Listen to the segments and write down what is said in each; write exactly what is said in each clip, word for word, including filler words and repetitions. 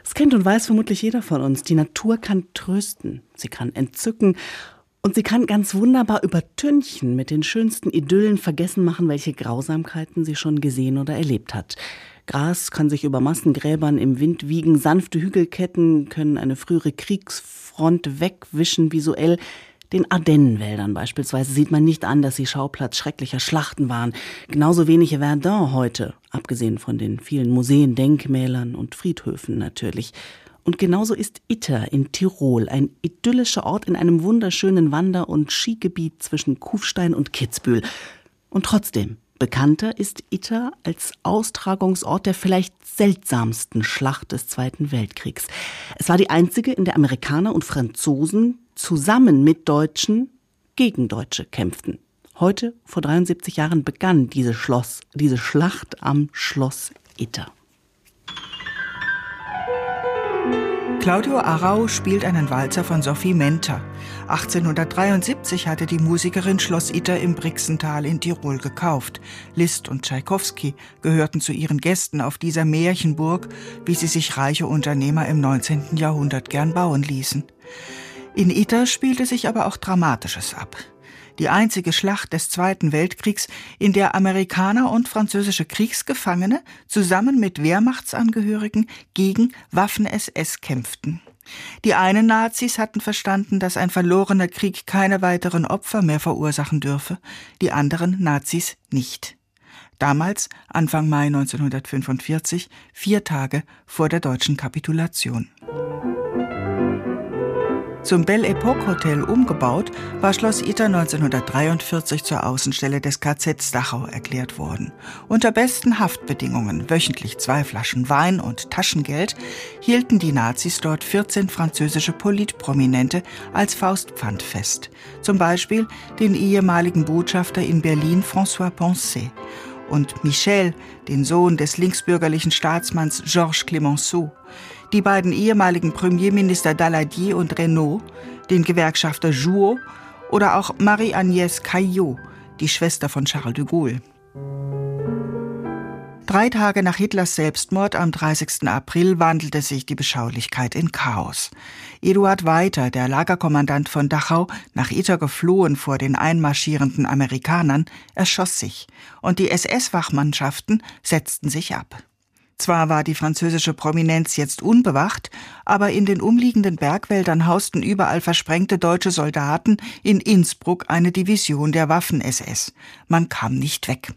Das kennt und weiß vermutlich jeder von uns. Die Natur kann trösten, sie kann entzücken und sie kann ganz wunderbar übertünchen, mit den schönsten Idyllen vergessen machen, welche Grausamkeiten sie schon gesehen oder erlebt hat. Gras kann sich über Massengräbern im Wind wiegen, sanfte Hügelketten können eine frühere Kriegsfront wegwischen visuell. Den Ardennenwäldern beispielsweise sieht man nicht an, dass sie Schauplatz schrecklicher Schlachten waren. Genauso wenig Verdun heute, abgesehen von den vielen Museen, Denkmälern und Friedhöfen natürlich. Und genauso ist Itter in Tirol, ein idyllischer Ort in einem wunderschönen Wander- und Skigebiet zwischen Kufstein und Kitzbühel. Und trotzdem, bekannter ist Itter als Austragungsort der vielleicht seltsamsten Schlacht des Zweiten Weltkriegs. Es war die einzige, in der Amerikaner und Franzosen zusammen mit Deutschen gegen Deutsche kämpften. Heute, vor dreiundsiebzig Jahren, begann diese, Schloss, diese Schlacht am Schloss Itter. Claudio Arrau spielt einen Walzer von Sophie Menter. achtzehnhundertdreiundsiebzig hatte die Musikerin Schloss Itter im Brixental in Tirol gekauft. Liszt und Tschaikowski gehörten zu ihren Gästen auf dieser Märchenburg, wie sie sich reiche Unternehmer im neunzehnten Jahrhundert gern bauen ließen. In Itter spielte sich aber auch Dramatisches ab. Die einzige Schlacht des Zweiten Weltkriegs, in der Amerikaner und französische Kriegsgefangene zusammen mit Wehrmachtsangehörigen gegen Waffen-S S kämpften. Die einen Nazis hatten verstanden, dass ein verlorener Krieg keine weiteren Opfer mehr verursachen dürfe, die anderen Nazis nicht. Damals, Anfang Mai neunzehnhundertfünfundvierzig, vier Tage vor der deutschen Kapitulation. Zum Belle Epoque Hotel umgebaut, war Schloss Itter neunzehnhundertdreiundvierzig zur Außenstelle des K Z Dachau erklärt worden. Unter besten Haftbedingungen, wöchentlich zwei Flaschen Wein und Taschengeld, hielten die Nazis dort vierzehn französische Politprominente als Faustpfand fest. Zum Beispiel den ehemaligen Botschafter in Berlin François Poncet und Michel, den Sohn des linksbürgerlichen Staatsmanns Georges Clemenceau, die beiden ehemaligen Premierminister Daladier und Reynaud, den Gewerkschafter Jouot oder auch Marie-Agnès Caillaux, die Schwester von Charles de Gaulle. Drei Tage nach Hitlers Selbstmord am dreißigsten April wandelte sich die Beschaulichkeit in Chaos. Eduard Weiter, der Lagerkommandant von Dachau, nach Itter geflohen vor den einmarschierenden Amerikanern, erschoss sich und die S S-Wachmannschaften setzten sich ab. Zwar war die französische Prominenz jetzt unbewacht, aber in den umliegenden Bergwäldern hausten überall versprengte deutsche Soldaten, in Innsbruck eine Division der Waffen-S S. Man kam nicht weg.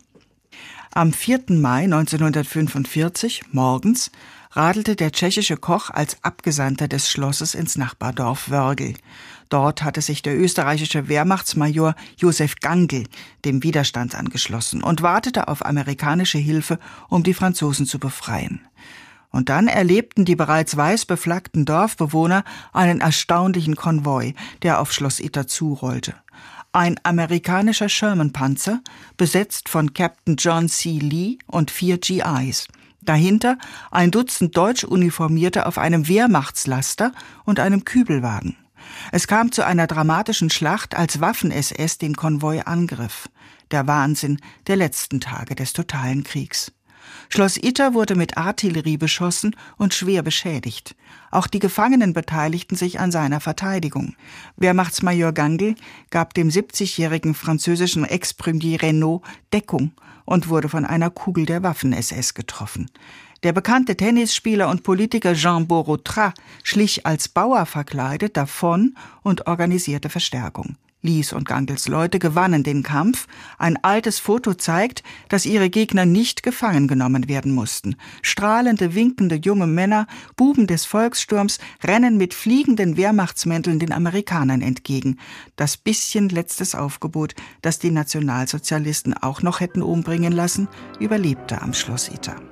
Am vierten Mai neunzehnhundertfünfundvierzig, morgens, radelte der tschechische Koch als Abgesandter des Schlosses ins Nachbardorf Wörgl. Dort hatte sich der österreichische Wehrmachtsmajor Josef Gangl dem Widerstand angeschlossen und wartete auf amerikanische Hilfe, um die Franzosen zu befreien. Und dann erlebten die bereits weiß beflaggten Dorfbewohner einen erstaunlichen Konvoi, der auf Schloss Itter zurollte. Ein amerikanischer Sherman-Panzer, besetzt von Captain John C. Lee und vier G Is. Dahinter ein Dutzend deutsch Uniformierte auf einem Wehrmachtslaster und einem Kübelwagen. Es kam zu einer dramatischen Schlacht, als Waffen-S S den Konvoi angriff. Der Wahnsinn der letzten Tage des totalen Kriegs. Schloss Itter wurde mit Artillerie beschossen und schwer beschädigt. Auch die Gefangenen beteiligten sich an seiner Verteidigung. Wehrmachtsmajor Gangl gab dem siebzigjährigen französischen Ex-Premier Reynaud Deckung und wurde von einer Kugel der Waffen-S S getroffen. Der bekannte Tennisspieler und Politiker Jean Borotra schlich als Bauer verkleidet davon und organisierte Verstärkung. Lies und Gangls Leute gewannen den Kampf. Ein altes Foto zeigt, dass ihre Gegner nicht gefangen genommen werden mussten. Strahlende, winkende junge Männer, Buben des Volkssturms, rennen mit fliegenden Wehrmachtsmänteln den Amerikanern entgegen. Das bisschen letztes Aufgebot, das die Nationalsozialisten auch noch hätten umbringen lassen, überlebte am Schloss Itter.